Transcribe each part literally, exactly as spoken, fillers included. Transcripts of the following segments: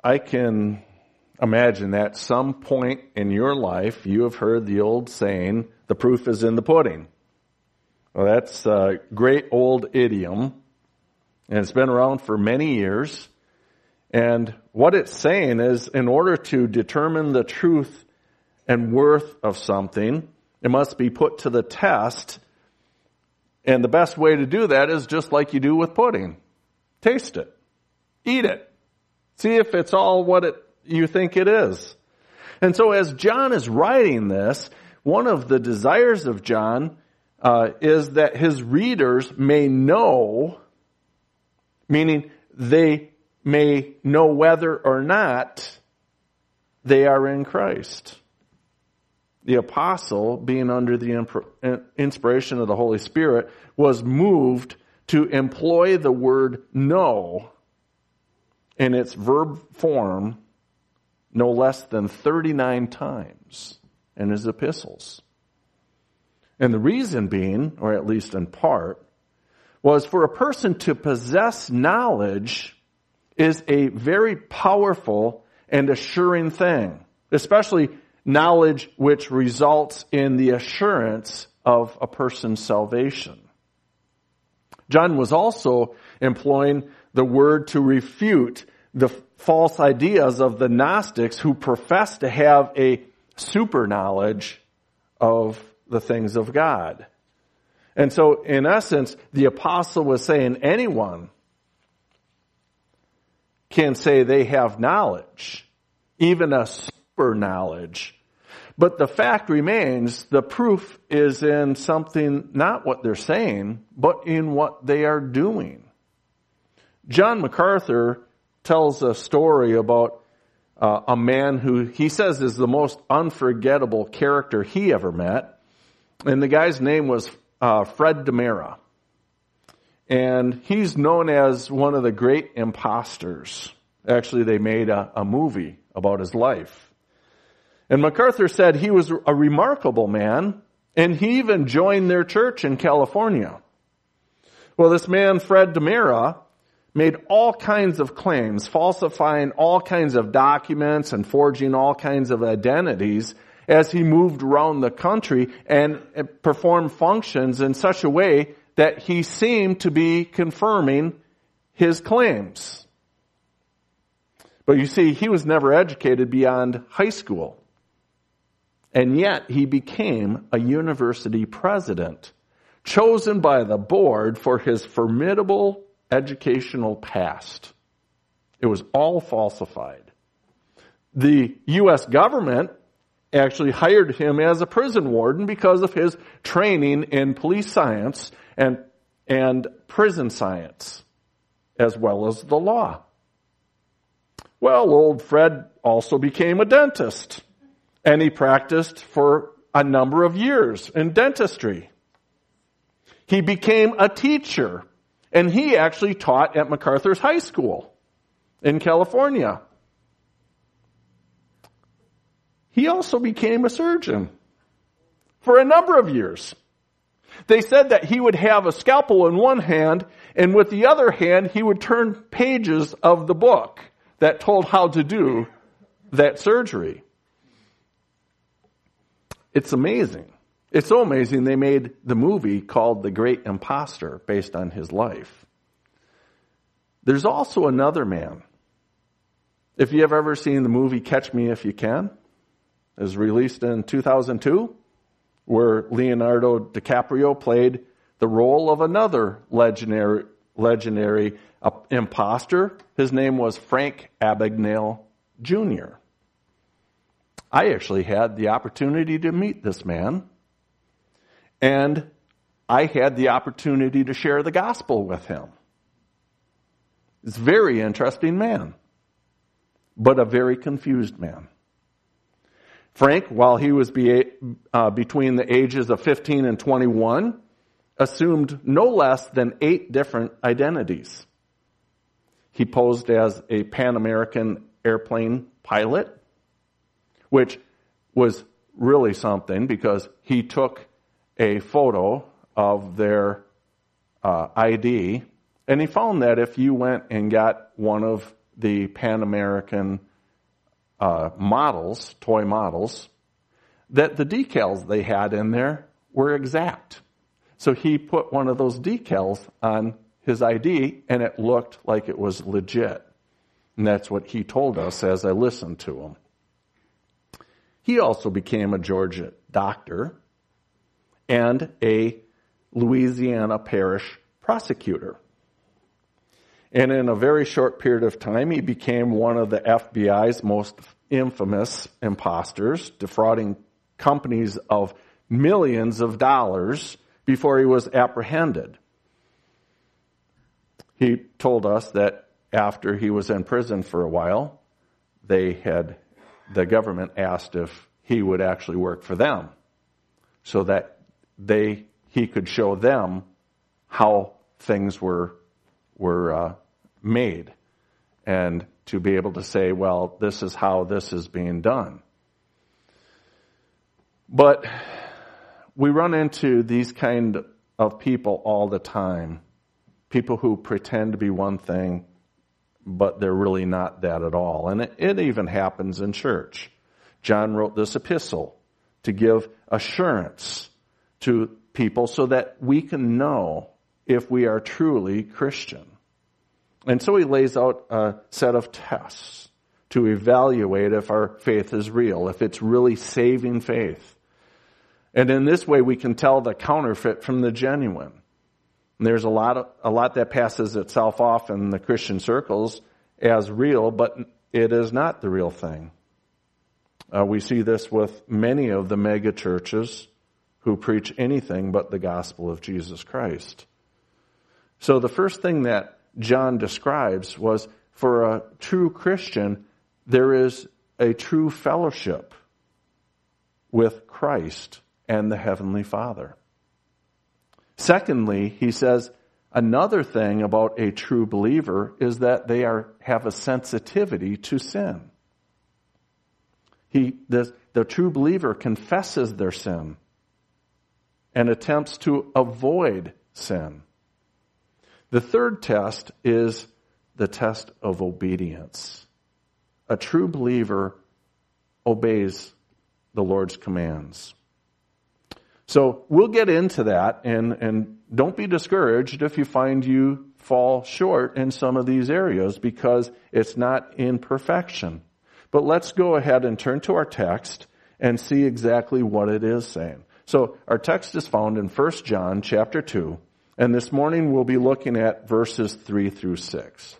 I can imagine that at some point in your life you have heard the old saying, the proof is in the pudding. Well, that's a great old idiom, and it's been around for many years. And what it's saying is, in order to determine the truth and worth of something, it must be put to the test. And the best way to do that is just like you do with pudding. Taste it. Eat it. See if it's all what it you think it is. And so as John is writing this, one of the desires of John uh, is that his readers may know, meaning they may know whether or not they are in Christ. The apostle, being under the inspiration of the Holy Spirit, was moved to employ the word know in its verb form no less than thirty-nine times in his epistles. And the reason being, or at least in part, was for a person to possess knowledge is a very powerful and assuring thing, especially knowledge which results in the assurance of a person's salvation. John was also employing the word to refute the false ideas of the Gnostics who profess to have a super knowledge of the things of God. And so, in essence, the apostle was saying anyone can say they have knowledge, even a super knowledge. But the fact remains, the proof is in something, not what they're saying, but in what they are doing. John MacArthur tells a story about uh, a man who he says is the most unforgettable character he ever met. And the guy's name was uh, Fred DeMera. And he's known as one of the great imposters. Actually, they made a, a movie about his life. And MacArthur said he was a remarkable man, and he even joined their church in California. Well, this man, Fred DeMera, made all kinds of claims, falsifying all kinds of documents and forging all kinds of identities as he moved around the country and performed functions in such a way that he seemed to be confirming his claims. But you see, he was never educated beyond high school. And yet he became a university president, chosen by the board for his formidable educational past. It was all falsified. The U S government actually hired him as a prison warden because of his training in police science and, and prison science, as well as the law. Well, old Fred also became a dentist, and he practiced for a number of years in dentistry. He became a teacher, and he actually taught at MacArthur's High School in California. He also became a surgeon for a number of years. They said that he would have a scalpel in one hand, and with the other hand, he would turn pages of the book that told how to do that surgery. It's amazing. It's so amazing they made the movie called The Great Imposter based on his life. There's also another man. If you have ever seen the movie Catch Me If You Can, it was released in two thousand two, where Leonardo DiCaprio played the role of another legendary, legendary uh, imposter. His name was Frank Abagnale Junior I actually had the opportunity to meet this man, and I had the opportunity to share the gospel with him. He's a very interesting man, but a very confused man. Frank, while he was be, uh, between the ages of fifteen and twenty-one, assumed no less than eight different identities. He posed as a Pan American airplane pilot, which was really something because he took a photo of their uh, I D, and he found that if you went and got one of the Pan American uh, models, toy models, that the decals they had in there were exact. So he put one of those decals on his I D, and it looked like it was legit. And that's what he told us as I listened to him. He also became a Georgia doctor and a Louisiana parish prosecutor. And in a very short period of time, he became one of the F B I's most infamous imposters, defrauding companies of millions of dollars before he was apprehended. He told us that after he was in prison for a while, they had, the government asked if he would actually work for them so that they, he could show them how things were, were, uh, made, and to be able to say, well, this is how this is being done. But we run into these kind of people all the time. People who pretend to be one thing, but they're really not that at all. And it, it even happens in church. John wrote this epistle to give assurance to people so that we can know if we are truly Christian. And so he lays out a set of tests to evaluate if our faith is real, if it's really saving faith. And in this way, we can tell the counterfeit from the genuine. And there's a lot of, a lot that passes itself off in the Christian circles as real, but it is not the real thing. Uh, we see this with many of the mega churches who preach anything but the gospel of Jesus Christ. So the first thing that John describes was, for a true Christian, there is a true fellowship with Christ and the Heavenly Father. Secondly, he says, another thing about a true believer is that they are have a sensitivity to sin. He, the, the true believer confesses their sin and attempts to avoid sin. The third test is the test of obedience. A true believer obeys the Lord's commands. So we'll get into that, and, and don't be discouraged if you find you fall short in some of these areas, because it's not in perfection. But let's go ahead and turn to our text and see exactly what it is saying. So our text is found in First John chapter two. And this morning we'll be looking at verses three through six.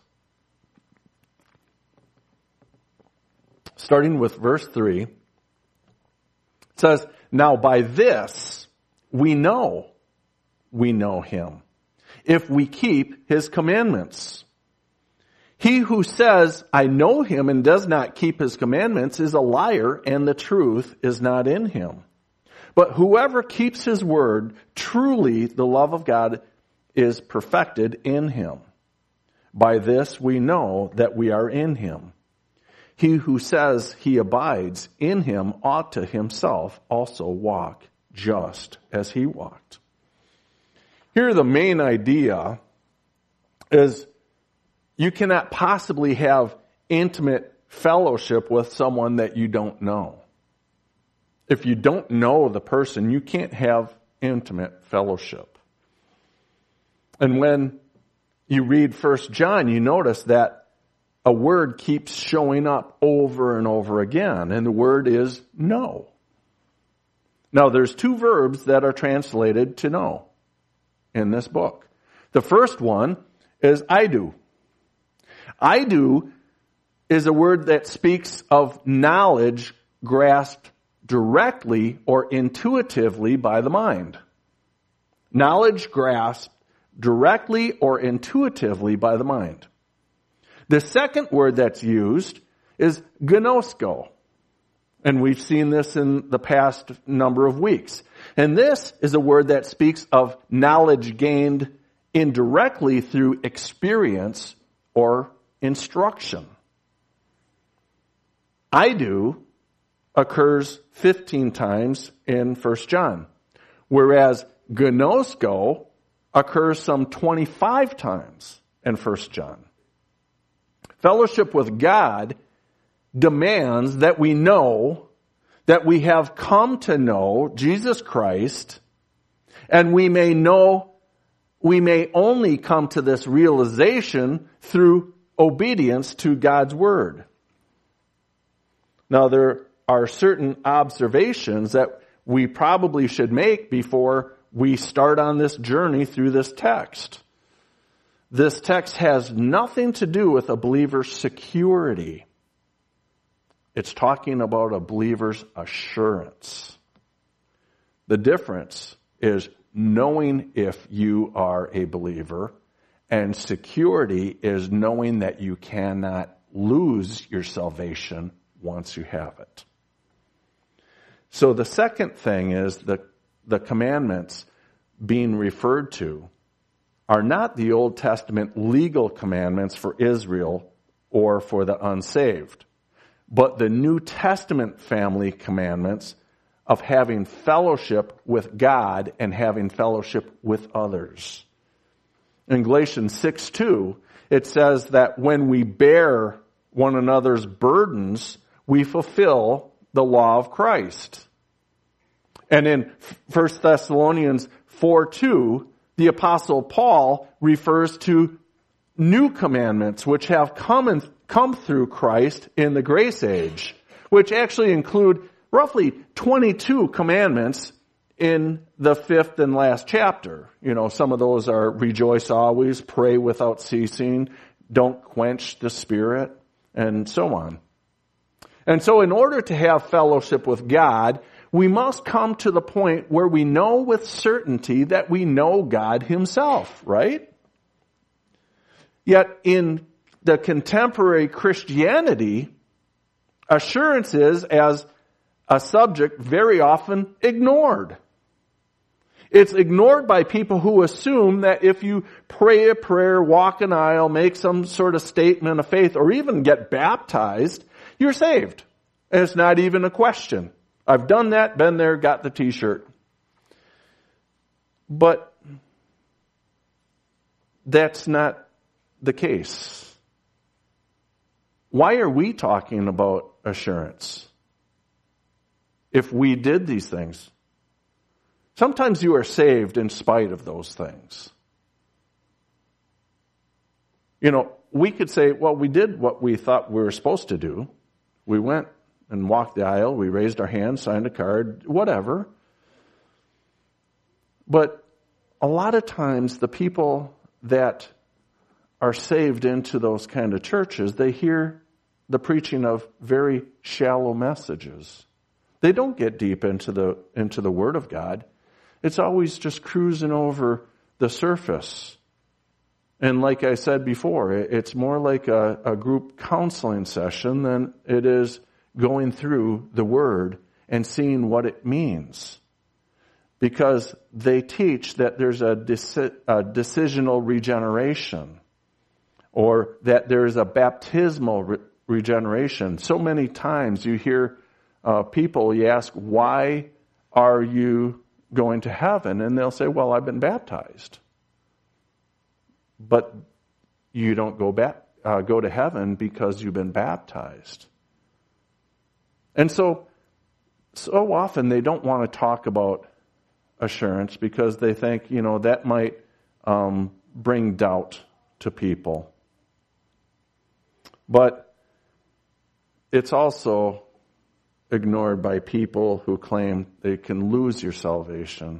Starting with verse three, it says, now by this we know we know him, if we keep his commandments. He who says, I know him, and does not keep his commandments is a liar, and the truth is not in him. But whoever keeps his word, truly the love of God is perfected in him. By this we know that we are in him. He who says he abides in him ought to himself also walk just as he walked. Here the main idea is you cannot possibly have intimate fellowship with someone that you don't know. If you don't know the person, you can't have intimate fellowship. And when you read First John, you notice that a word keeps showing up over and over again, and the word is know. Now, there's two verbs that are translated to know in this book. The first one is I do. I do is a word that speaks of knowledge grasped directly or intuitively by the mind. Knowledge grasped directly or intuitively by the mind. The second word that's used is gnosko. And we've seen this in the past number of weeks. And this is a word that speaks of knowledge gained indirectly through experience or instruction. I do occurs fifteen times in First John, whereas gnosko occurs some twenty-five times in First John. In Fellowship with God demands that we know that we have come to know Jesus Christ, and we may know, we may only come to this realization through obedience to God's Word. Now, there are certain observations that we probably should make before we start on this journey through this text. This text has nothing to do with a believer's security. It's talking about a believer's assurance. The difference is knowing if you are a believer, and security is knowing that you cannot lose your salvation once you have it. So the second thing is the, the commandments being referred to are not the Old Testament legal commandments for Israel or for the unsaved, but the New Testament family commandments of having fellowship with God and having fellowship with others. In Galatians six two, it says that when we bear one another's burdens, we fulfill the law of Christ. And in First Thessalonians four two, the Apostle Paul refers to new commandments which have come and come through Christ in the grace age, which actually include roughly twenty-two commandments in the fifth and last chapter. You know, some of those are rejoice always, pray without ceasing, don't quench the Spirit, and so on. And so in order to have fellowship with God, we must come to the point where we know with certainty that we know God Himself, right? Yet in the contemporary Christianity, assurance is, as a subject, very often ignored. It's ignored by people who assume that if you pray a prayer, walk an aisle, make some sort of statement of faith, or even get baptized, you're saved. And it's not even a question. I've done that, been there, got the t-shirt. But that's not the case. Why are we talking about assurance if we did these things? Sometimes you are saved in spite of those things. You know, we could say, well, we did what we thought we were supposed to do. We went and walked the aisle, we raised our hands, signed a card, whatever. But a lot of times the people that are saved into those kind of churches, they hear the preaching of very shallow messages. They don't get deep into the into the Word of God. It's always just cruising over the surface. And like I said before, it's more like a, a group counseling session than it is going through the Word and seeing what it means. Because they teach that there's a, deci- a decisional regeneration, or that there's a baptismal re- regeneration. So many times you hear uh, people, you ask, why are you going to heaven? And they'll say, well, I've been baptized. But you don't go back, uh, go to heaven because you've been baptized. And so, so often they don't want to talk about assurance because they think, you know, that might um, bring doubt to people. But it's also ignored by people who claim they can lose your salvation.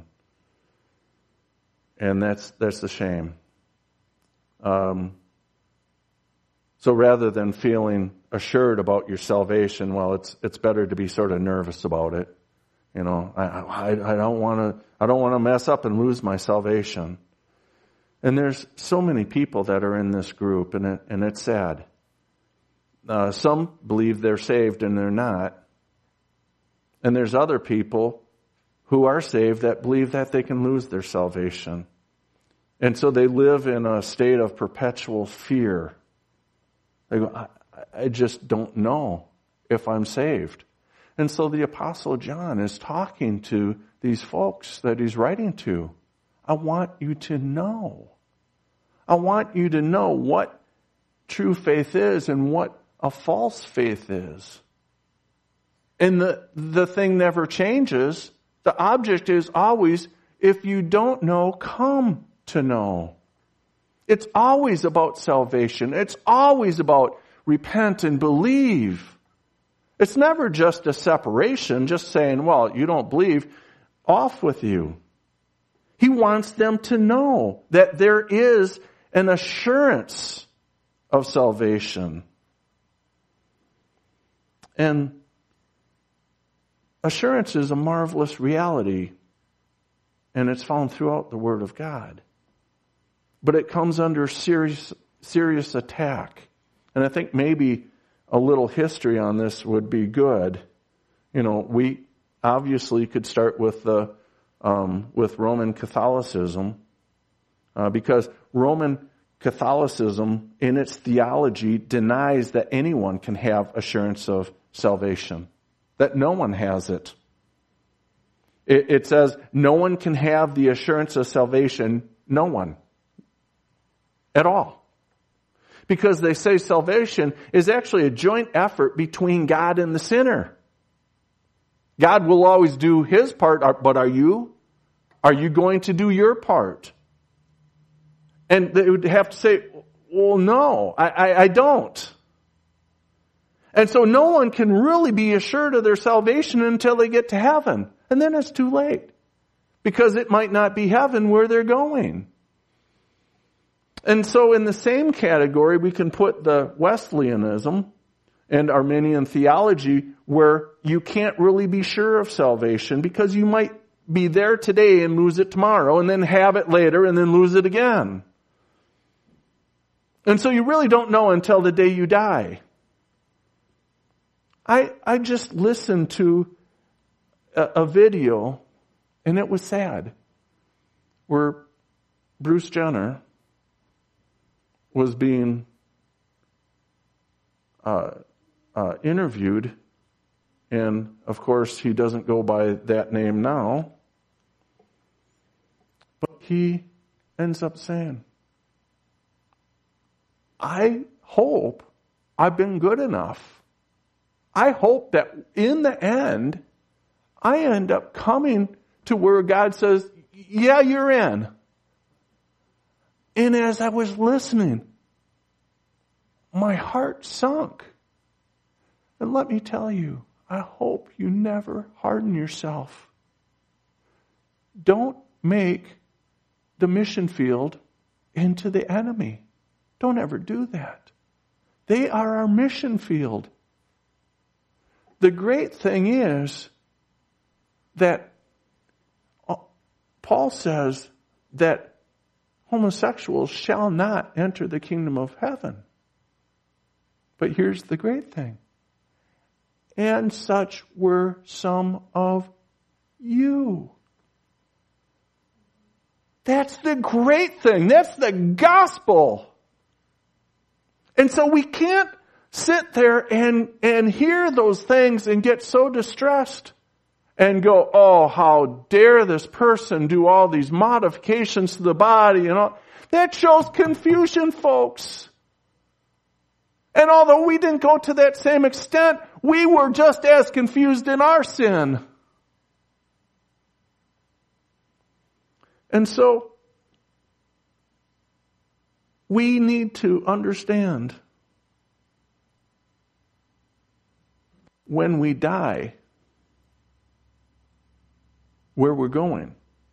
And that's that's a shame. Um, so rather than feeling assured about your salvation, well, it's it's better to be sort of nervous about it. You know, I I, I don't want to I don't want to mess up and lose my salvation. And there's so many people that are in this group, and it, and it's sad. Uh, some believe they're saved and they're not. And there's other people who are saved that believe that they can lose their salvation. And so they live in a state of perpetual fear. They go, I, I just don't know if I'm saved. And so the Apostle John is talking to these folks that he's writing to. I want you to know. I want you to know what true faith is and what a false faith is. And the, the thing never changes. The object is always, if you don't know, come to know. It's always about salvation. It's always about repent and believe. It's never just a separation, just saying, well, you don't believe, off with you. He wants them to know that there is an assurance of salvation. And assurance is a marvelous reality, and it's found throughout the Word of God. But it comes under serious, serious attack. And I think maybe a little history on this would be good. You know, we obviously could start with the um, with Roman Catholicism, uh, because Roman Catholicism, in its theology, denies that anyone can have assurance of salvation. That no one has it. It, it says no one can have the assurance of salvation. No one. At all. Because they say salvation is actually a joint effort between God and the sinner. God will always do His part, but are you? Are you going to do your part? And they would have to say, well, no, I, I, I don't. And so no one can really be assured of their salvation until they get to heaven. And then it's too late. Because it might not be heaven where they're going. And so in the same category, we can put the Wesleyanism and Arminian theology, where you can't really be sure of salvation because you might be there today and lose it tomorrow, and then have it later and then lose it again. And so you really don't know until the day you die. I I just listened to a, a video, and it was sad, where Bruce Jenner was being uh, uh, interviewed, and of course he doesn't go by that name now, but he ends up saying, I hope I've been good enough. I hope that in the end, I end up coming to where God says, yeah, you're in. And as I was listening, my heart sunk. And let me tell you, I hope you never harden yourself. Don't make the mission field into the enemy. Don't ever do that. They are our mission field. The great thing is that Paul says that homosexuals shall not enter the kingdom of heaven. But here's the great thing. And such were some of you. That's the great thing. That's the gospel. And so we can't sit there and, and hear those things and get so distressed and go, oh, how dare this person do all these modifications to the body and all. That shows confusion, folks. And although we didn't go to that same extent, we were just as confused in our sin. And so, we need to understand when we die where we're going.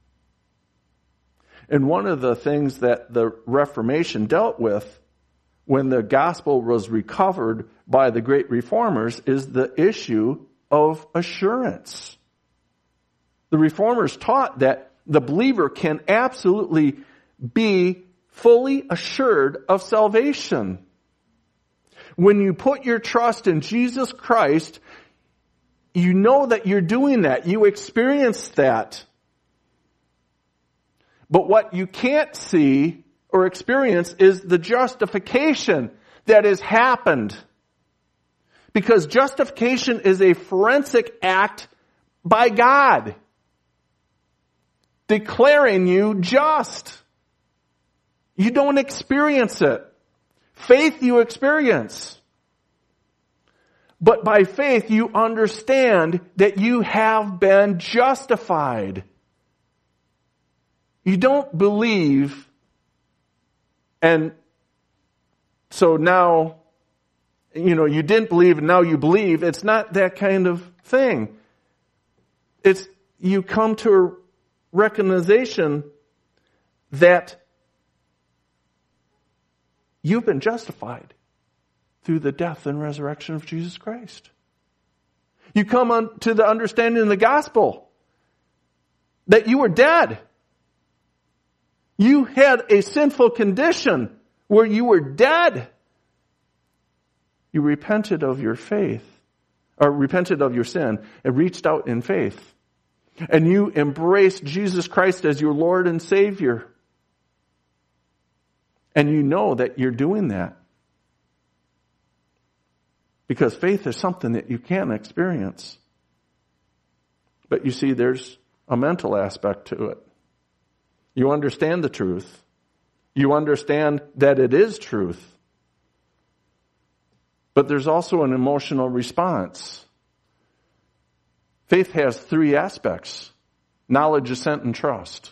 And one of the things that the Reformation dealt with when the gospel was recovered by the great reformers is the issue of assurance. The reformers taught that the believer can absolutely be fully assured of salvation. When you put your trust in Jesus Christ, you know that you're doing that. You experience that. But what you can't see or experience is the justification that has happened. Because justification is a forensic act by God, declaring you just. You don't experience it. Faith you experience. But by faith you understand that you have been justified. You don't believe, and so now, you know, you didn't believe and now you believe. It's not that kind of thing. It's, you come to a recognition that you've been justified through the death and resurrection of Jesus Christ. You come on to the understanding of the gospel that you were dead. You had a sinful condition where you were dead. You repented of your faith, or repented of your sin, and reached out in faith. And you embraced Jesus Christ as your Lord and Savior. And you know that you're doing that. Because faith is something that you can experience. But you see, there's a mental aspect to it. You understand the truth. You understand that it is truth. But there's also an emotional response. Faith has three aspects: knowledge, assent, and trust.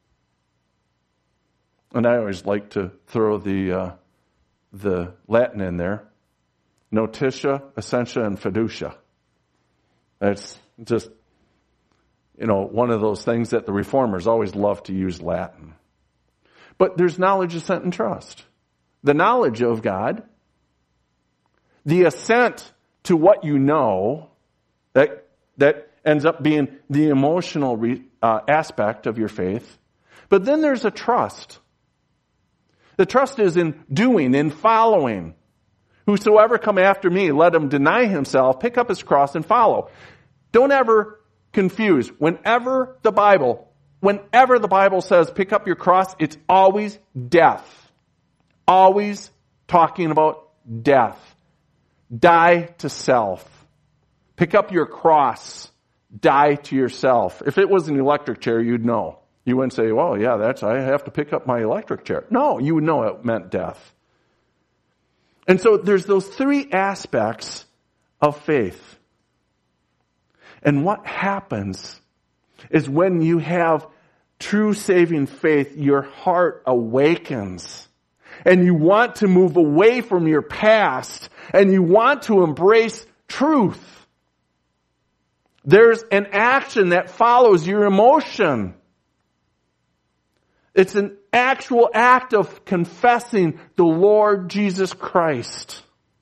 And I always like to throw the uh, the Latin in there. Notitia, essentia, and fiducia. That's just, you know, one of those things that the reformers always love to use Latin. But there's knowledge, assent, and trust. The knowledge of God, the assent to what you know, that that ends up being the emotional re, uh, aspect of your faith. But then there's a trust. The trust is in doing, in following. Whosoever come after me, let him deny himself, pick up his cross, and follow. Don't ever confuse. Whenever the Bible, whenever the Bible says pick up your cross, it's always death. Always talking about death. Die to self. Pick up your cross. Die to yourself. If it was an electric chair, you'd know. You wouldn't say, well, yeah, that's, I have to pick up my electric chair. No, you would know it meant death. And so there's those three aspects of faith. And what happens is when you have true saving faith, your heart awakens. And you want to move away from your past. And you want to embrace truth. There's an action that follows your emotion. It's an actual act of confessing the Lord Jesus Christ.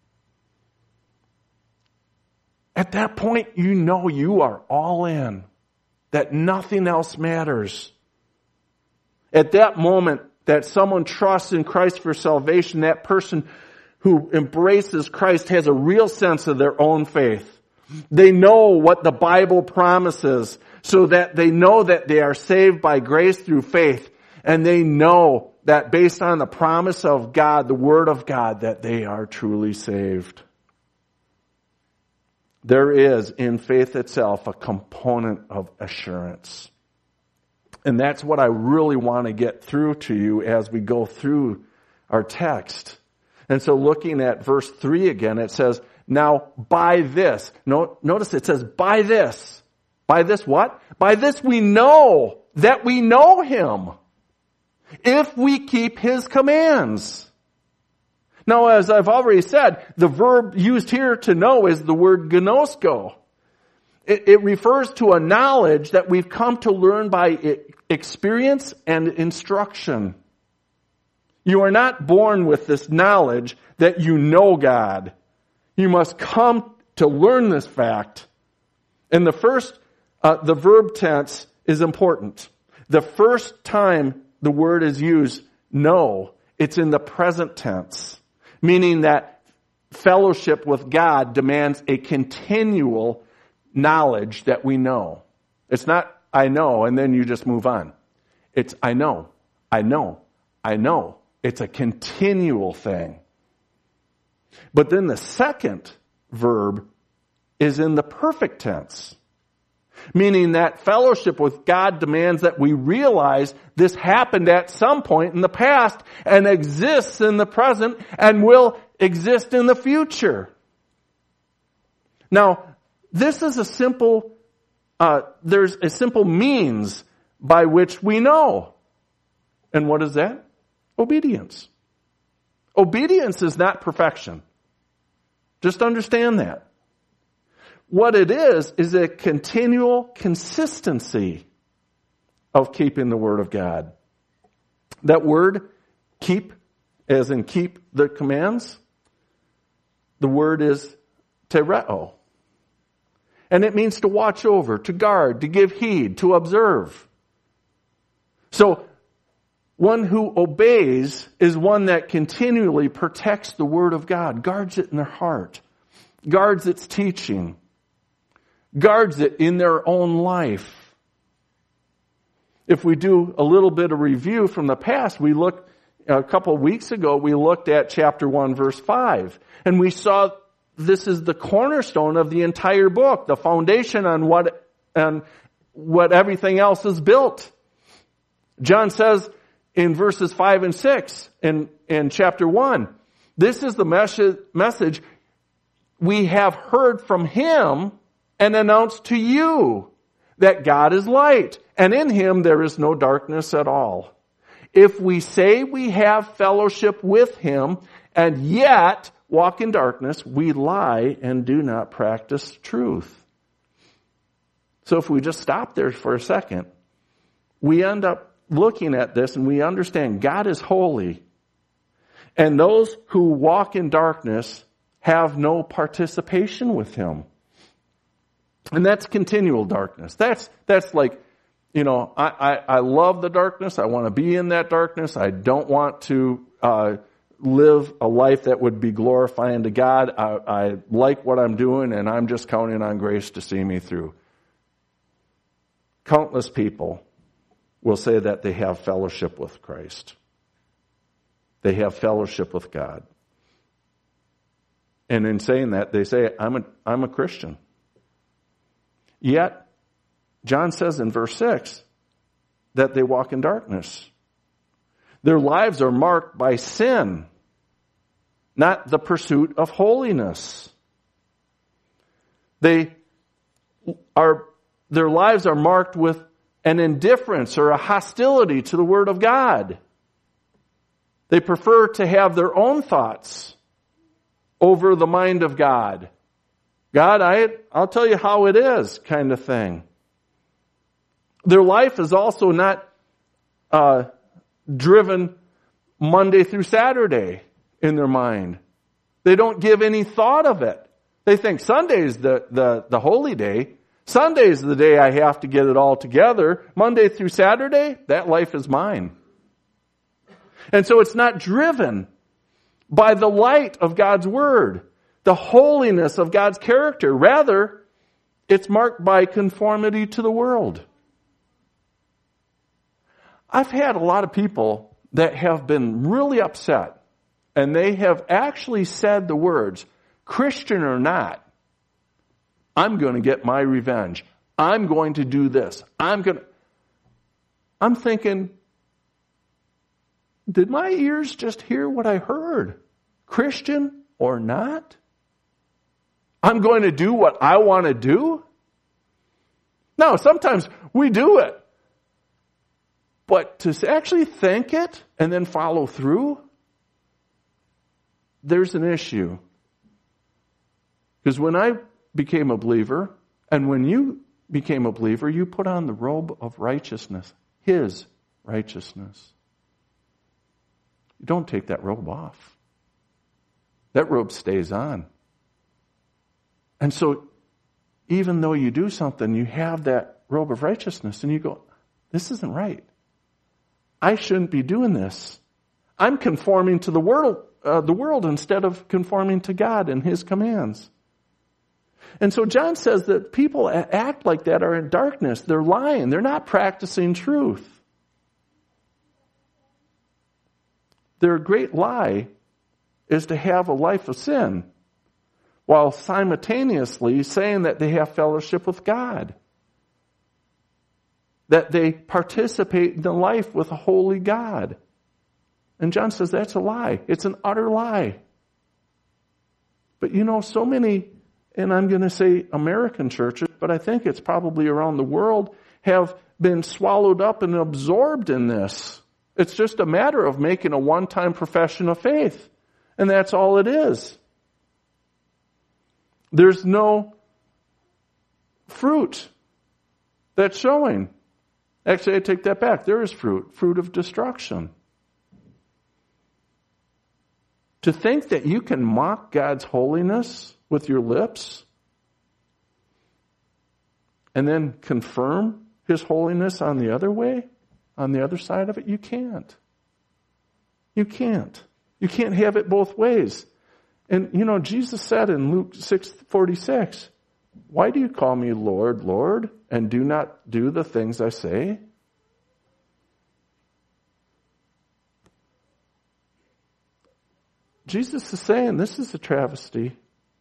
At that point, you know you are all in. That nothing else matters. At that moment that someone trusts in Christ for salvation, that person who embraces Christ has a real sense of their own faith. They know what the Bible promises, so that they know that they are saved by grace through faith. And they know that based on the promise of God, the Word of God, that they are truly saved. There is, in faith itself, a component of assurance. And that's what I really want to get through to you as we go through our text. And so looking at verse three again, it says, now by this, no, notice it says by this. By this what? By this we know that we know Him, if we keep His commands. Now, as I've already said, the verb used here to know is the word gnosko. It, it refers to a knowledge that we've come to learn by experience and instruction. You are not born with this knowledge that you know God. You must come to learn this fact. And the first, uh, the verb tense is important. The first time the word is used, know, it's in the present tense, meaning that fellowship with God demands a continual knowledge that we know. It's not, I know, and then you just move on. It's, I know, I know, I know. It's a continual thing. But then the second verb is in the perfect tense. Meaning that fellowship with God demands that we realize this happened at some point in the past and exists in the present and will exist in the future. Now, this is a simple, uh, there's a simple means by which we know. And what is that? Obedience. Obedience is not perfection. Just understand that. What it is, is a continual consistency of keeping the Word of God. That word, keep, as in keep the commands, the word is tereo. And it means to watch over, to guard, to give heed, to observe. So, one who obeys is one that continually protects the Word of God, guards it in their heart, guards its teaching, guards it in their own life. If we do a little bit of review from the past, we looked, a couple of weeks ago, we looked at chapter one, verse five, and we saw this is the cornerstone of the entire book, the foundation on what, on what everything else is built. John says in verses five and six in, in chapter one, this is the mes- message we have heard from him and announced to you, that God is light, and in him there is no darkness at all. If we say we have fellowship with him and yet walk in darkness, we lie and do not practice truth. So if we just stop there for a second, we end up looking at this and we understand God is holy. And those who walk in darkness have no participation with him. And that's continual darkness. That's, that's like, you know, I, I, I love the darkness. I want to be in that darkness. I don't want to, uh, live a life that would be glorifying to God. I, I like what I'm doing and I'm just counting on grace to see me through. Countless people will say that they have fellowship with Christ. They have fellowship with God. And in saying that, they say, I'm a, I'm a Christian. Yet, John says in verse six that they walk in darkness. Their lives are marked by sin, not the pursuit of holiness. They are, their lives are marked with an indifference or a hostility to the Word of God. They prefer to have their own thoughts over the mind of God. God, I, I'll tell you how it is, kind of thing. Their life is also not uh, driven Monday through Saturday in their mind. They don't give any thought of it. They think Sunday's the, the, the holy day. Sunday's the day I have to get it all together. Monday through Saturday, that life is mine. And so it's not driven by the light of God's Word, the holiness of God's character. Rather, it's marked by conformity to the world. I've had a lot of people that have been really upset, and they have actually said the words, Christian or not, I'm going to get my revenge. I'm going to do this. I'm going to... I'm thinking, did my ears just hear what I heard? Christian or not? I'm going to do what I want to do? No, sometimes we do it. But to actually think it and then follow through, there's an issue. Because when I became a believer, and when you became a believer, you put on the robe of righteousness, His righteousness. You don't take that robe off. That robe stays on. And so, even though you do something, you have that robe of righteousness, and you go, this isn't right. I shouldn't be doing this. I'm conforming to the world, uh, the world instead of conforming to God and His commands. And so John says that people act like that are in darkness. They're lying. They're not practicing truth. Their great lie is to have a life of sin while simultaneously saying that they have fellowship with God. that they participate in the life with a holy God. And John says that's a lie. It's an utter lie. But you know, so many, and I'm going to say American churches, but I think it's probably around the world, have been swallowed up and absorbed in this. It's just a matter of making a one-time profession of faith. And that's all it is. There's no fruit that's showing. Actually, I take that back. There is fruit. Fruit of destruction. To think that you can mock God's holiness with your lips and then confirm His holiness on the other way, on the other side of it, you can't. You can't. You can't have it both ways. And, you know, Jesus said in Luke six forty-six, why do you call me Lord, Lord, and do not do the things I say? Jesus is saying, this is a travesty.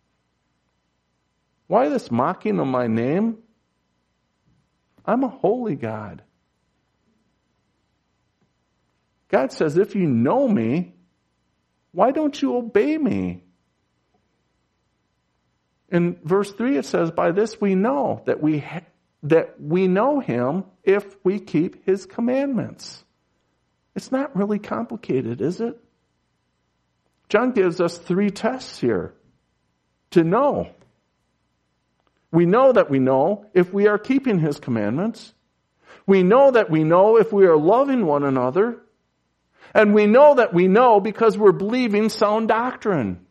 Why this mocking of my name? I'm a holy God. God says, if you know me, why don't you obey me? In verse three it says, by this we know that we ha- that we know Him if we keep His commandments. It's not really complicated, is it? John gives us three tests here to know. We know that we know if we are keeping His commandments. We know that we know if we are loving one another. And we know that we know because we're believing sound doctrine.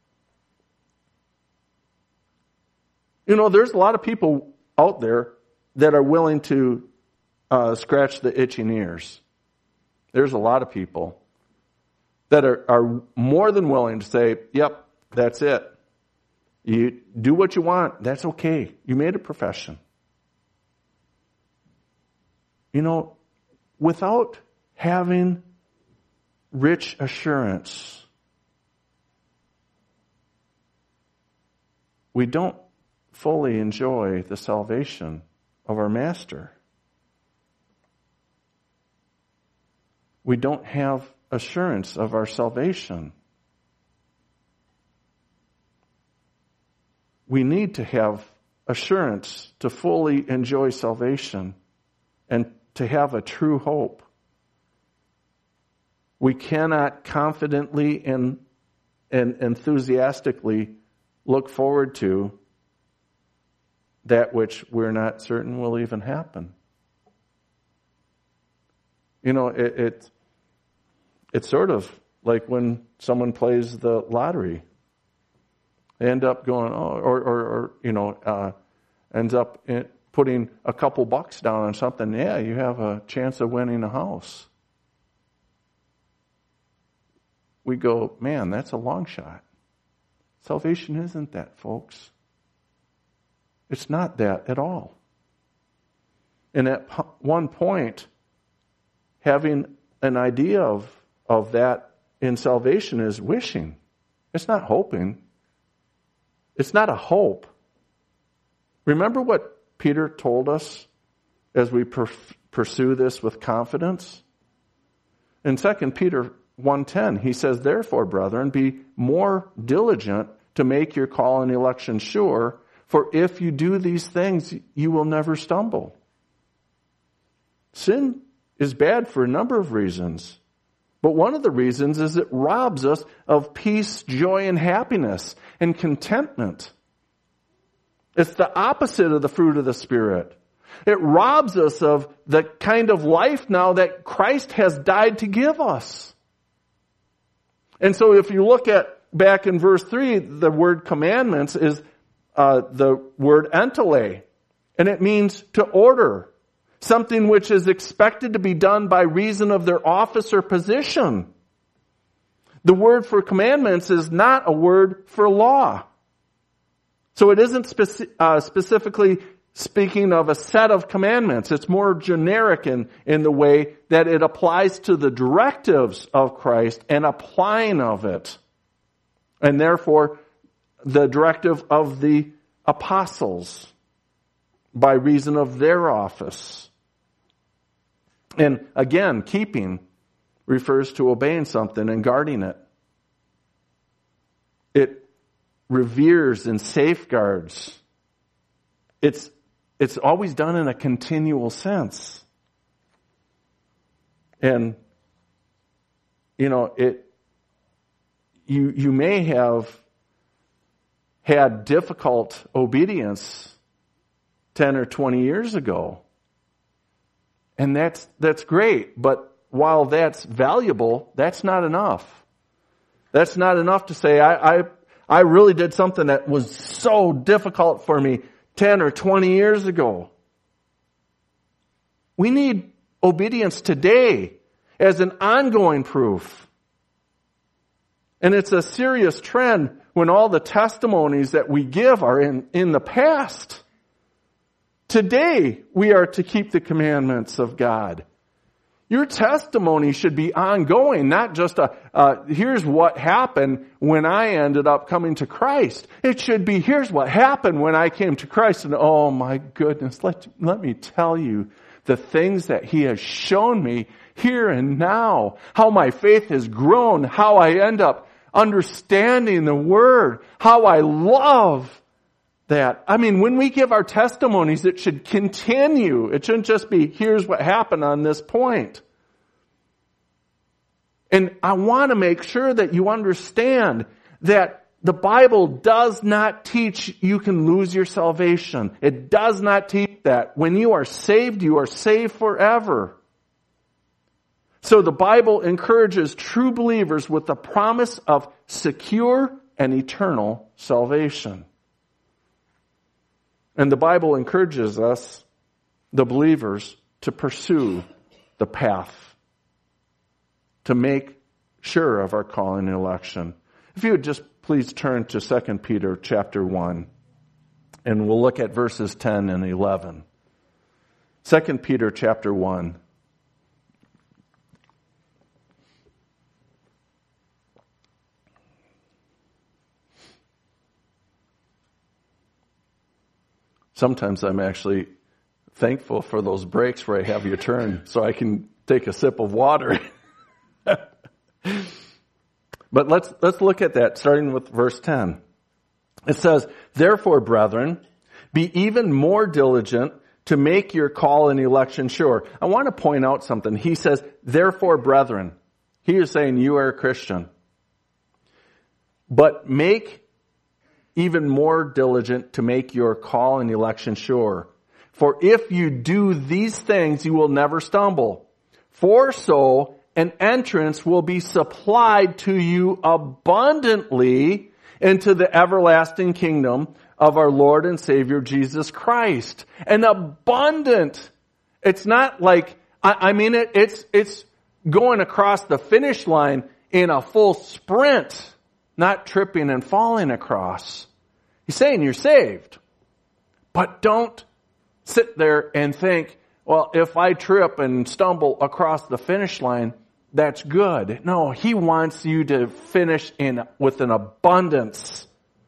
You know, there's a lot of people out there that are willing to uh, scratch the itching ears. There's a lot of people that are, are more than willing to say, yep, that's it. You do what you want. That's okay. You made a profession. You know, without having rich assurance, we don't fully enjoy the salvation of our Master. We don't have assurance of our salvation. We need to have assurance to fully enjoy salvation and to have a true hope. We cannot confidently and, and enthusiastically look forward to that which we're not certain will even happen. You know, it, it it's sort of like when someone plays the lottery. They end up going, oh, or, or, or you know, uh, ends up in putting a couple bucks down on something. Yeah, you have a chance of winning a house. We go, man, that's a long shot. Salvation isn't that, folks. It's not that at all. And at one point, having an idea of, of that in salvation is wishing. It's not hoping. It's not a hope. Remember what Peter told us as we per- pursue this with confidence? In Second Peter one ten, he says, therefore, brethren, be more diligent to make your call and election sure, for if you do these things, you will never stumble. Sin is bad for a number of reasons. But one of the reasons is it robs us of peace, joy, and happiness and contentment. It's the opposite of the fruit of the Spirit. It robs us of the kind of life now that Christ has died to give us. And so if you look at back in verse three, the word commandments is uh, the word entele. And it means to order. Something which is expected to be done by reason of their office or position. The word for commandments is not a word for law. So it isn't speci- uh, specifically speaking of a set of commandments. It's more generic in, in the way that it applies to the directives of Christ and applying of it. And therefore, the directive of the apostles by reason of their office. And again, keeping refers to obeying something and guarding it. It reveres and safeguards. It's, it's always done in a continual sense. And, you know, it, you, you may have had difficult obedience ten or twenty years ago. And that's, that's great. But while that's valuable, that's not enough. That's not enough to say, I, I, I really did something that was so difficult for me ten or twenty years ago. We need obedience today as an ongoing proof. And it's a serious trend when all the testimonies that we give are in, in the past. Today, we are to keep the commandments of God. Your testimony should be ongoing, not just a, uh, here's what happened when I ended up coming to Christ. It should be, here's what happened when I came to Christ. And oh my goodness, let, let me tell you the things that He has shown me here and now. How my faith has grown, how I end up understanding the Word, how I love that. I mean, when we give our testimonies, it should continue. It shouldn't just be, here's what happened on this point. And I want to make sure that you understand that the Bible does not teach you can lose your salvation. It does not teach that. When you are saved, you are saved forever. So the Bible encourages true believers with the promise of secure and eternal salvation. And the Bible encourages us, the believers, to pursue the path, to make sure of our calling and election. If you would just please turn to Second Peter chapter one, and we'll look at verses ten and eleven. Second Peter chapter one. Sometimes I'm actually thankful for those breaks where I have your turn so I can take a sip of water. But let's, let's look at that, starting with verse ten. It says, therefore, brethren, be even more diligent to make your call and election sure. I want to point out something. He says, therefore, brethren. He is saying you are a Christian. But make even more diligent to make your call and election sure. For if you do these things, you will never stumble. For so an entrance will be supplied to you abundantly into the everlasting kingdom of our Lord and Savior Jesus Christ. An abundant. It's not like, I, I mean, it, it's, it's going across the finish line in a full sprint, not tripping and falling across. He's saying you're saved. But don't sit there and think, well, if I trip and stumble across the finish line, that's good. No, He wants you to finish in with an abundance.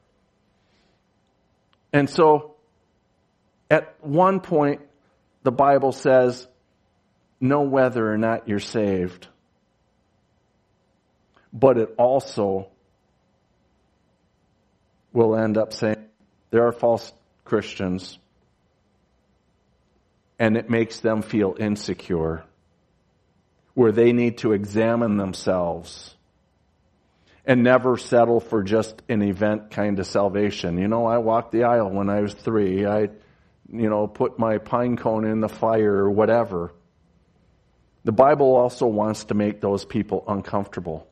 And so, at one point, the Bible says, know whether or not you're saved. But it also will end up saying there are false Christians, and it makes them feel insecure, where they need to examine themselves and never settle for just an event kind of salvation. You know, I walked the aisle when I was three. I, you know, put my pine cone in the fire or whatever. The Bible also wants to make those people uncomfortable.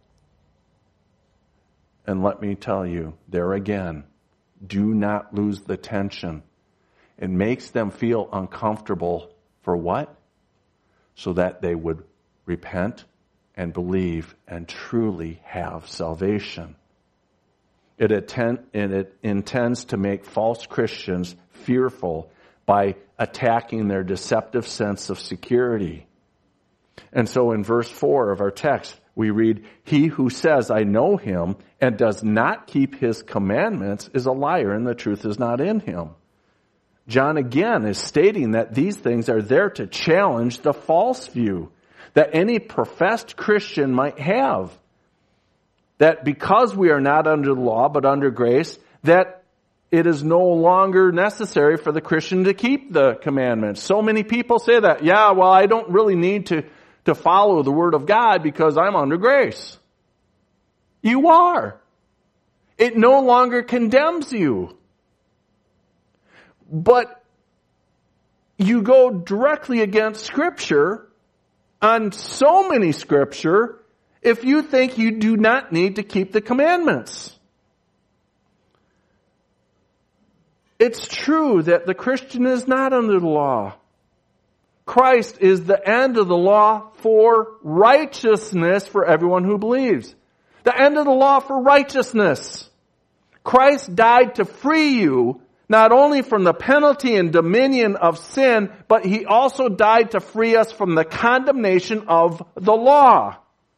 And let me tell you, there again, do not lose the tension. It makes them feel uncomfortable for what? So that they would repent and believe and truly have salvation. It, attend, it intends to make false Christians fearful by attacking their deceptive sense of security. And so in verse four of our text, we read, he who says, I know him, and does not keep his commandments is a liar, and the truth is not in him. John again is stating that these things are there to challenge the false view that any professed Christian might have. That because we are not under the law but under grace, that it is no longer necessary for the Christian to keep the commandments. So many people say that, yeah, well, I don't really need to, to follow the Word of God because I'm under grace. You are. It no longer condemns you. But you go directly against Scripture on so many Scripture if you think you do not need to keep the commandments. It's true that the Christian is not under the law. Christ is the end of the law for righteousness for everyone who believes. The end of the law for righteousness. Christ died to free you not only from the penalty and dominion of sin, but He also died to free us from the condemnation of the law.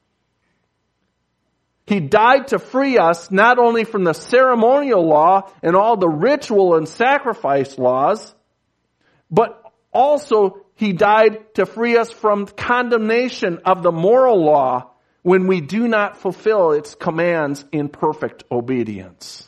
He died to free us not only from the ceremonial law and all the ritual and sacrifice laws, but also He died to free us from condemnation of the moral law when we do not fulfill its commands in perfect obedience.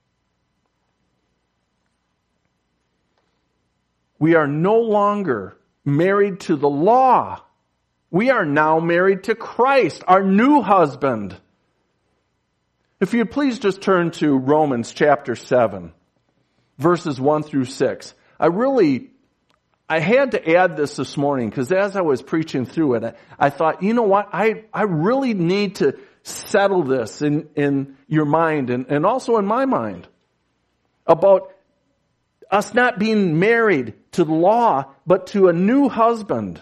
We are no longer married to the law. We are now married to Christ, our new husband. If you'd please just turn to Romans chapter seven, verses one through six. I really, I had to add this this morning because as I was preaching through it, I, I thought, you know what, I, I really need to settle this in, in your mind and, and also in my mind about us not being married to the law, but to a new husband.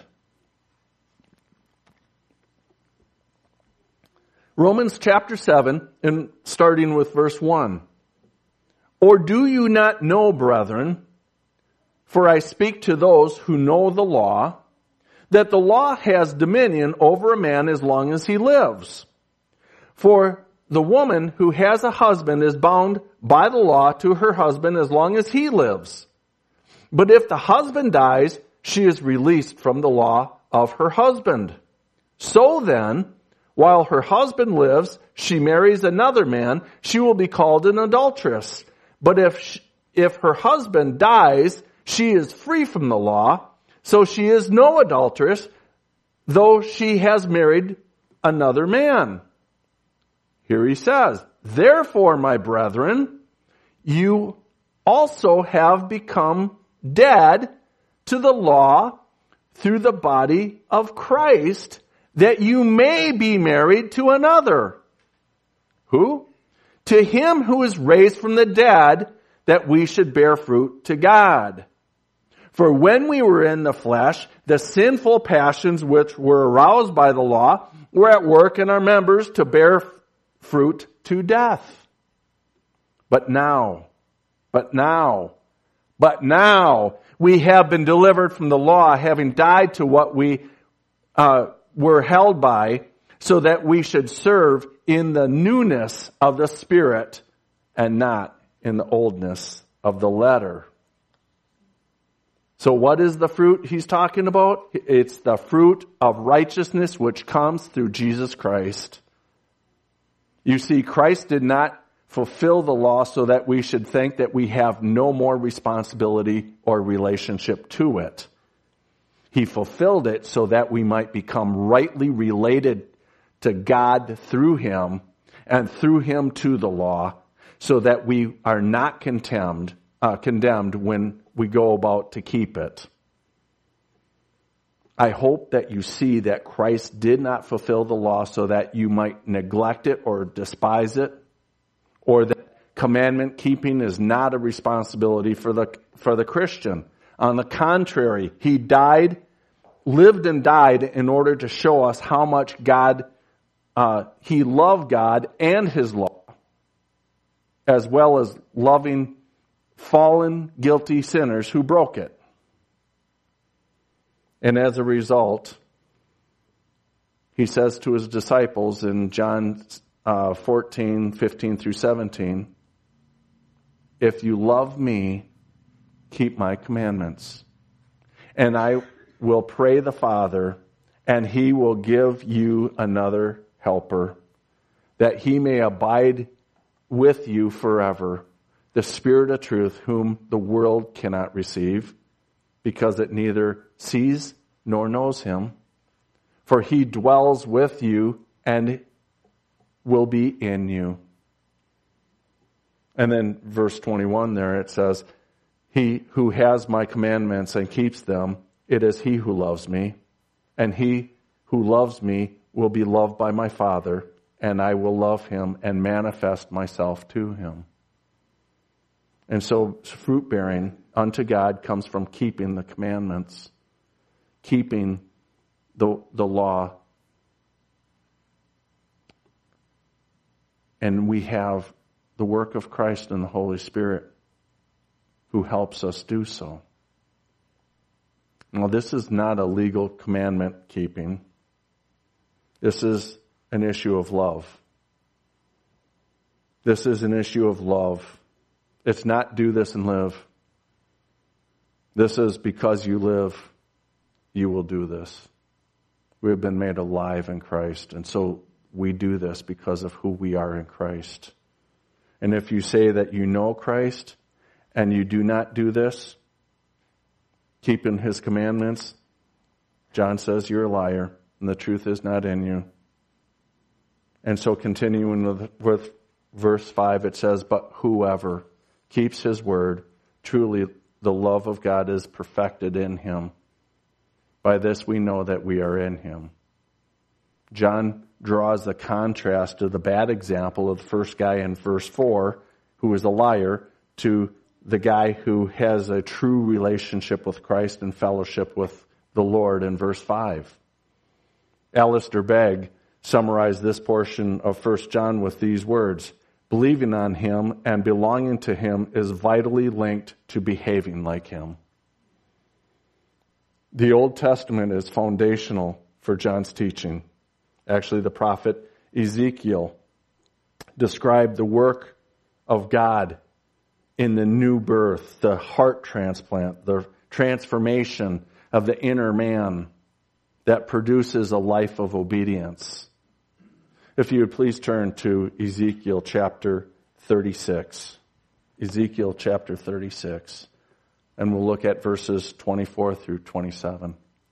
Romans chapter seven, and starting with verse one. Or do you not know, brethren, for I speak to those who know the law, that the law has dominion over a man as long as he lives. For the woman who has a husband is bound by the law to her husband as long as he lives. But if the husband dies, she is released from the law of her husband. So then, while her husband lives, she marries another man, she will be called an adulteress. But if she, if her husband dies, she is free from the law, so she is no adulteress, though she has married another man. Here he says, therefore, my brethren, you also have become dead to the law through the body of Christ, that you may be married to another. Who? To him who is raised from the dead, that we should bear fruit to God. For when we were in the flesh, the sinful passions which were aroused by the law were at work in our members to bear fruit to death. But now, but now, but now, we have been delivered from the law, having died to what we uh, were held by, so that we should serve in the newness of the Spirit and not in the oldness of the letter. So what is the fruit he's talking about? It's the fruit of righteousness which comes through Jesus Christ. You see, Christ did not fulfill the law so that we should think that we have no more responsibility or relationship to it. He fulfilled it so that we might become rightly related to God through Him and through Him to the law, so that we are not condemned, uh, condemned when we go about to keep it. I hope that you see that Christ did not fulfill the law so that you might neglect it or despise it, or that commandment keeping is not a responsibility for the for the Christian. On the contrary, He died, lived and died in order to show us how much God, uh, He loved God and His law, as well as loving fallen, guilty sinners who broke it. And as a result, He says to His disciples in John uh, fourteen, fifteen through seventeen, if you love me, keep my commandments. And I will pray the Father, and he will give you another helper, that he may abide with you forever, the Spirit of truth, whom the world cannot receive, because it neither sees nor knows him. For he dwells with you and will be in you. And then verse twenty-one there, it says, he who has my commandments and keeps them, it is he who loves me. And he who loves me will be loved by my Father, and I will love him and manifest myself to him. And so fruit bearing unto God comes from keeping the commandments, keeping the, the law. And we have the work of Christ and the Holy Spirit who helps us do so. Now, this is not a legal commandment keeping. This is an issue of love. This is an issue of love. It's not do this and live. This is because you live, you will do this. We have been made alive in Christ, and so we do this because of who we are in Christ. And if you say that you know Christ and you do not do this, keeping his commandments, John says you're a liar and the truth is not in you. And so continuing with, with verse five, it says, but whoever keeps his word, truly the love of God is perfected in him. By this we know that we are in him. John draws the contrast to the bad example of the first guy in verse four, who is a liar, to the guy who has a true relationship with Christ and fellowship with the Lord in verse five. Alistair Begg summarized this portion of First John with these words: believing on him and belonging to him is vitally linked to behaving like him. The Old Testament is foundational for John's teaching. Actually, the prophet Ezekiel described the work of God in the new birth, the heart transplant, the transformation of the inner man that produces a life of obedience. If you would please turn to Ezekiel chapter thirty-six. Ezekiel chapter thirty-six. And we'll look at verses twenty-four through twenty-seven.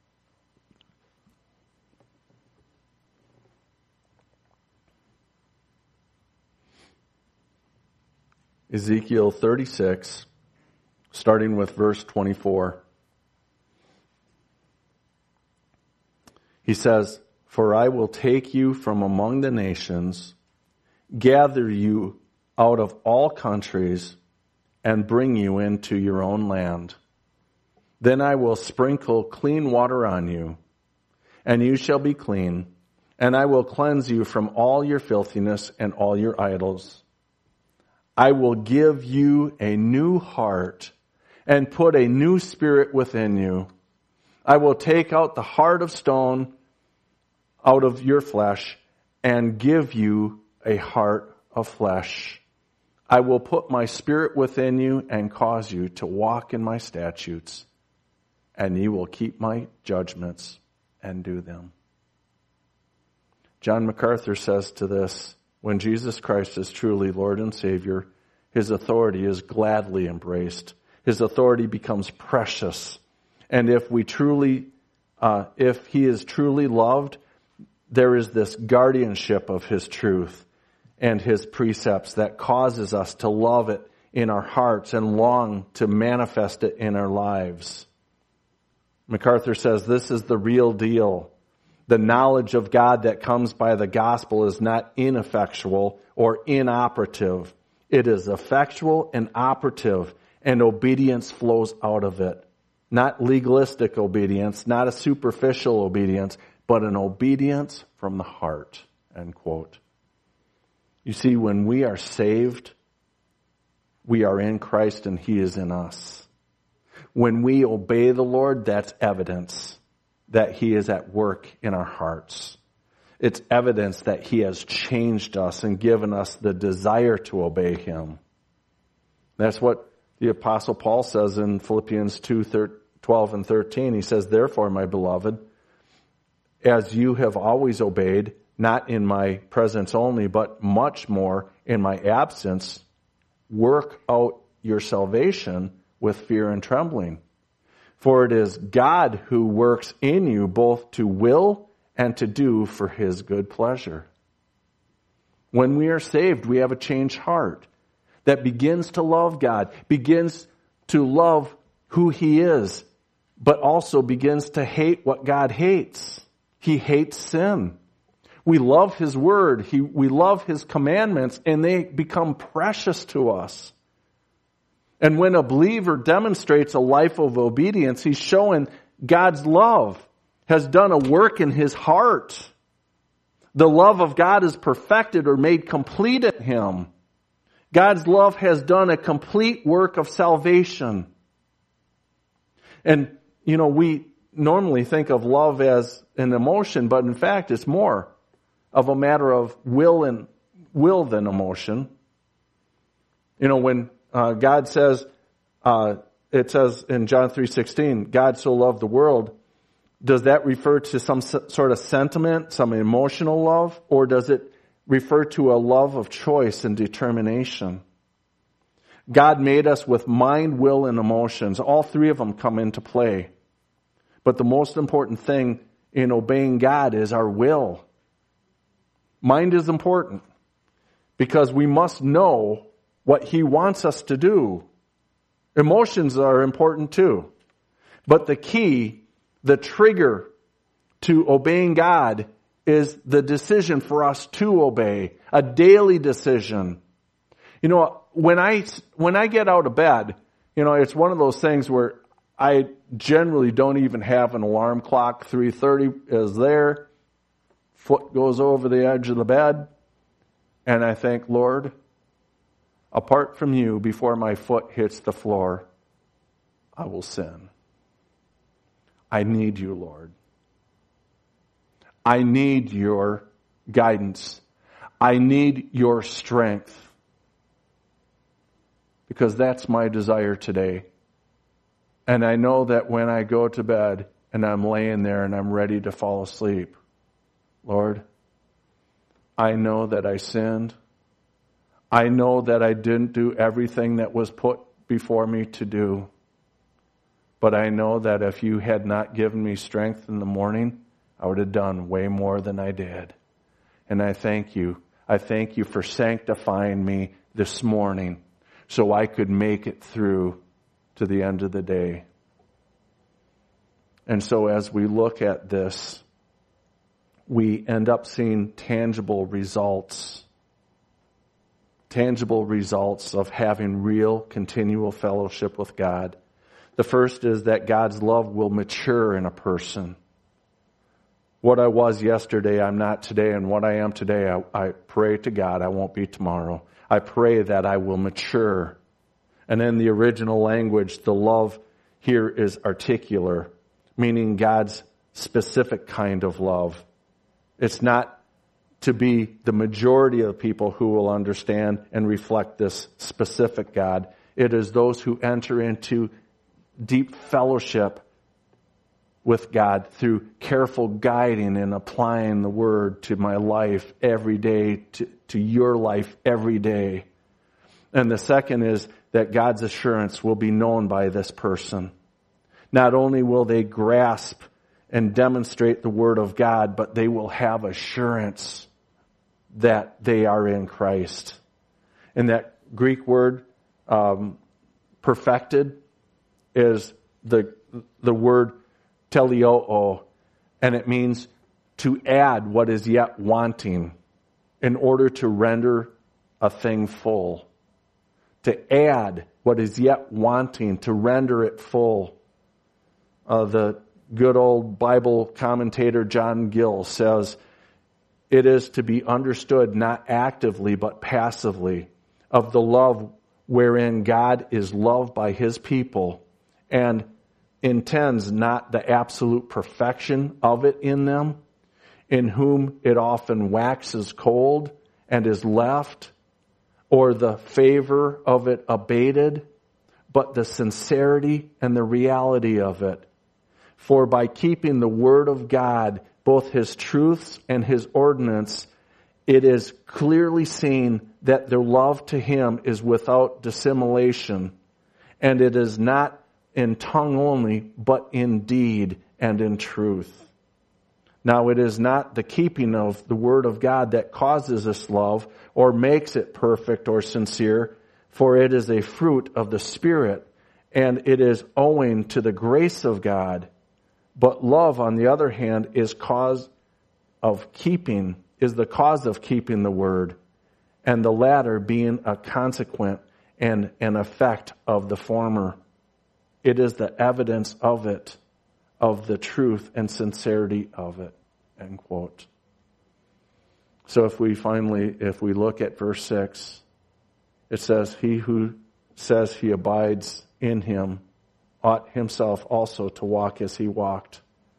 Ezekiel thirty-six, starting with verse twenty-four. He says, for I will take you from among the nations, gather you out of all countries, and bring you into your own land. Then I will sprinkle clean water on you, and you shall be clean, and I will cleanse you from all your filthiness and all your idols. I will give you a new heart and put a new spirit within you. I will take out the heart of stone out of your flesh and give you a heart of flesh. I will put my spirit within you and cause you to walk in my statutes, and you will keep my judgments and do them. John MacArthur says to this, when Jesus Christ is truly Lord and Savior, his authority is gladly embraced. His authority becomes precious. And if we truly, uh, if he is truly loved, there is this guardianship of his truth and his precepts that causes us to love it in our hearts and long to manifest it in our lives. MacArthur says this is the real deal. The knowledge of God that comes by the gospel is not ineffectual or inoperative. It is effectual and operative, and obedience flows out of it. Not legalistic obedience, not a superficial obedience, but an obedience from the heart, end quote. You see, when we are saved, we are in Christ and he is in us. When we obey the Lord, that's evidence that he is at work in our hearts. It's evidence that he has changed us and given us the desire to obey him. That's what The Apostle Paul says in Philippians two, twelve and thirteen, he says, "Therefore, my beloved, as you have always obeyed, not in my presence only, but much more in my absence, work out your salvation with fear and trembling. For it is God who works in you both to will and to do for his good pleasure." When we are saved, we have a changed heart that begins to love God, begins to love who he is, but also begins to hate what God hates. He hates sin. We love his word. He, we love his commandments, and they become precious to us. And when a believer demonstrates a life of obedience, he's showing God's love has done a work in his heart. The love of God is perfected or made complete in him. God's love has done a complete work of salvation. And, you know, we normally think of love as an emotion, but in fact it's more of a matter of will and will than emotion. You know, when uh, God says, uh, it says in John three sixteen, God so loved the world, does that refer to some sort of sentiment, some emotional love, or does it refer to a love of choice and determination? God made us with mind, will, and emotions. All three of them come into play. But the most important thing in obeying God is our will. Mind is important because we must know what he wants us to do. Emotions are important too. But the key, the trigger to obeying God is the decision for us to obey, a daily decision. You know, when I, when I get out of bed, you know, it's one of those things where I generally don't even have an alarm clock. three thirty is there. Foot goes over the edge of the bed. And I think, Lord, apart from you, before my foot hits the floor, I will sin. I need you, Lord. I need your guidance. I need your strength. Because that's my desire today. And I know that when I go to bed and I'm laying there and I'm ready to fall asleep, Lord, I know that I sinned. I know that I didn't do everything that was put before me to do. But I know that if you had not given me strength in the morning, I would have done way more than I did. And I thank you. I thank you for sanctifying me this morning so I could make it through to the end of the day. And so as we look at this, we end up seeing tangible results. Tangible results of having real, continual fellowship with God. The first is that God's love will mature in a person. What I was yesterday, I'm not today, and what I am today, I, I pray to God I won't be tomorrow. I pray that I will mature. And in the original language, the love here is articular, meaning God's specific kind of love. It's not to be the majority of people who will understand and reflect this specific God. It is those who enter into deep fellowship with God through careful guiding and applying the word to my life every day, to, to your life every day. And the second is that God's assurance will be known by this person. Not only will they grasp and demonstrate the word of God, but they will have assurance that they are in Christ. And that Greek word, um, perfected, is the the word teleoo, and it means to add what is yet wanting in order to render a thing full. To add what is yet wanting, to render it full. Uh, the good old Bible commentator John Gill says, it is to be understood not actively but passively of the love wherein God is loved by his people and intends not the absolute perfection of it in them, in whom it often waxes cold and is left, or the favor of it abated, but the sincerity and the reality of it. For by keeping the word of God, both his truths and his ordinance, it is clearly seen that their love to him is without dissimulation, and it is not in tongue only, but in deed and in truth. Now it is not the keeping of the word of God that causes us love or makes it perfect or sincere, for it is a fruit of the Spirit, and it is owing to the grace of God. But love, on the other hand, is cause of keeping, is the cause of keeping the word, and the latter being a consequent and an effect of the former. It is the evidence of it, of the truth and sincerity of it. End quote. So if we finally, if we look at verse six, it says, he who says he abides in him ought himself also to walk as he walked.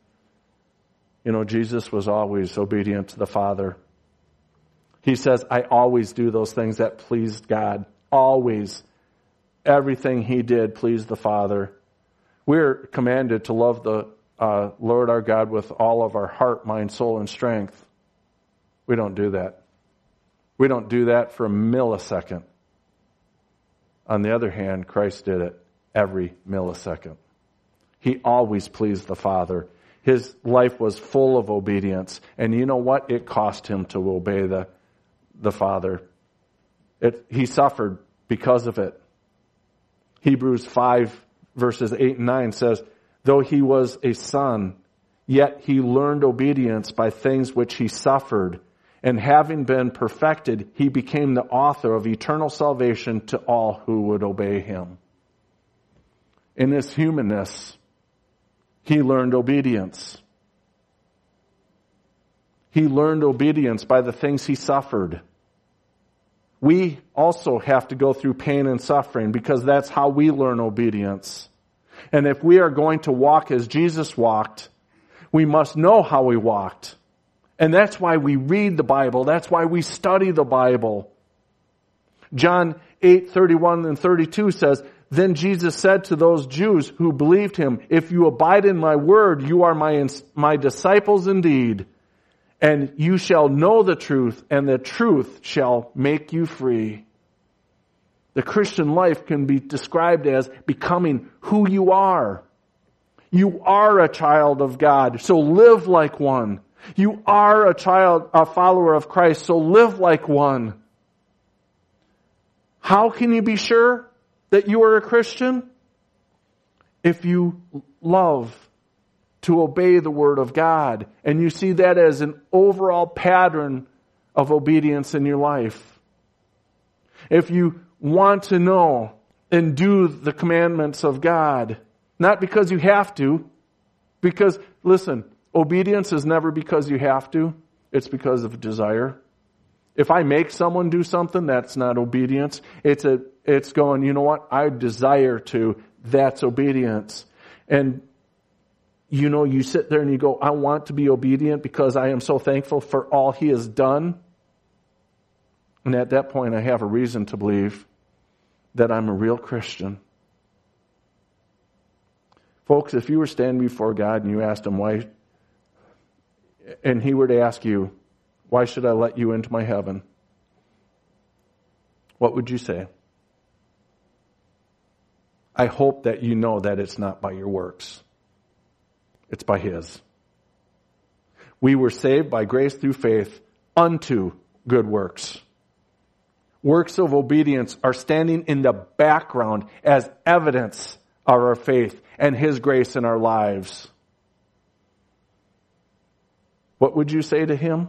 You know, Jesus was always obedient to the Father. He says, I always do those things that pleased God. Always. Everything he did pleased the Father. We're commanded to love the uh, Lord our God with all of our heart, mind, soul, and strength. We don't do that. We don't do that for a millisecond. On the other hand, Christ did it every millisecond. He always pleased the Father. His life was full of obedience. And you know what? It cost him to obey the, the Father. It, he suffered because of it. Hebrews five, verses eight and nine says, though he was a son, yet he learned obedience by things which he suffered. And having been perfected, he became the author of eternal salvation to all who would obey him. In his humanness, he learned obedience. He learned obedience by the things he suffered. We also have to go through pain and suffering because that's how we learn obedience. And if we are going to walk as Jesus walked, we must know how he walked. And that's why we read the Bible. That's why we study the Bible. John eight, thirty-one and thirty-two says, then Jesus said to those Jews who believed him, if you abide in my word, you are my, my disciples indeed. And you shall know the truth, and the truth shall make you free. The Christian life can be described as becoming who you are. You are a child of God, so live like one. You are a child, a follower of Christ, so live like one. How can you be sure that you are a Christian? If you love to obey the Word of God, and you see that as an overall pattern of obedience in your life. If you want to know and do the commandments of God, not because you have to, because, listen, obedience is never because you have to. It's because of desire. If I make someone do something, that's not obedience. It's a, it's going, you know what? I desire to. That's obedience. And, you know, you sit there and you go, I want to be obedient because I am so thankful for all he has done. And at that point, I have a reason to believe that I'm a real Christian. Folks, if you were standing before God and you asked him why, and he were to ask you, why should I let you into my heaven? What would you say? I hope that you know that it's not by your works. It's by his. We were saved by grace through faith unto good works. Works of obedience are standing in the background as evidence of our faith and his grace in our lives. What would you say to him?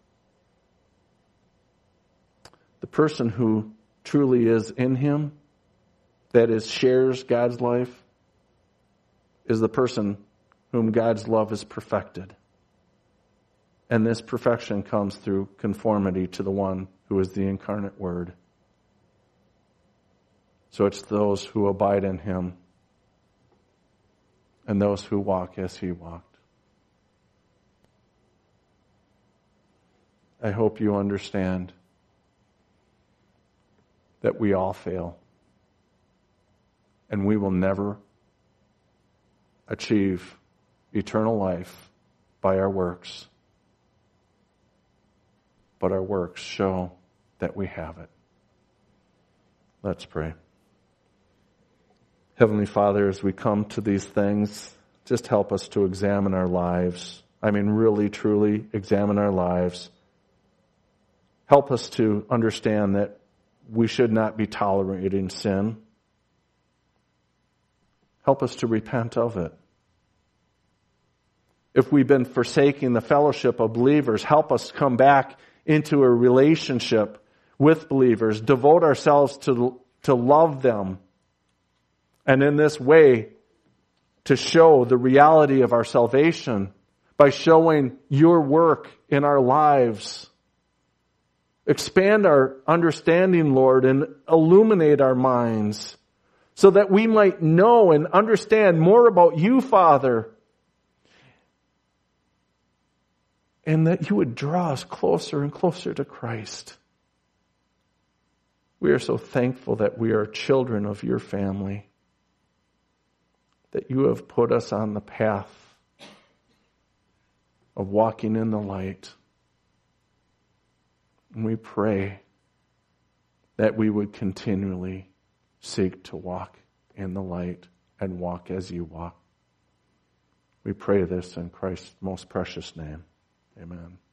The person who truly is in him, that is, shares God's life, is the person whom God's love is perfected. And this perfection comes through conformity to the one who is the incarnate Word. So it's those who abide in him and those who walk as he walked. I hope you understand that we all fail. and we will never achieve eternal life by our works. But our works show that we have it. Let's pray. Heavenly Father, as we come to these things, just help us to examine our lives. I mean, really, truly examine our lives. Help us to understand that we should not be tolerating sin. Help us to repent of it. If we've been forsaking the fellowship of believers, help us come back into a relationship with believers. Devote ourselves to, to love them. And in this way, to show the reality of our salvation by showing your work in our lives. Expand our understanding, Lord, and illuminate our minds so that we might know and understand more about you, Father, and that you would draw us closer and closer to Christ. We are so thankful that we are children of your family, that you have put us on the path of walking in the light. And we pray that we would continually seek to walk in the light and walk as you walk. We pray this in Christ's most precious name. Amen.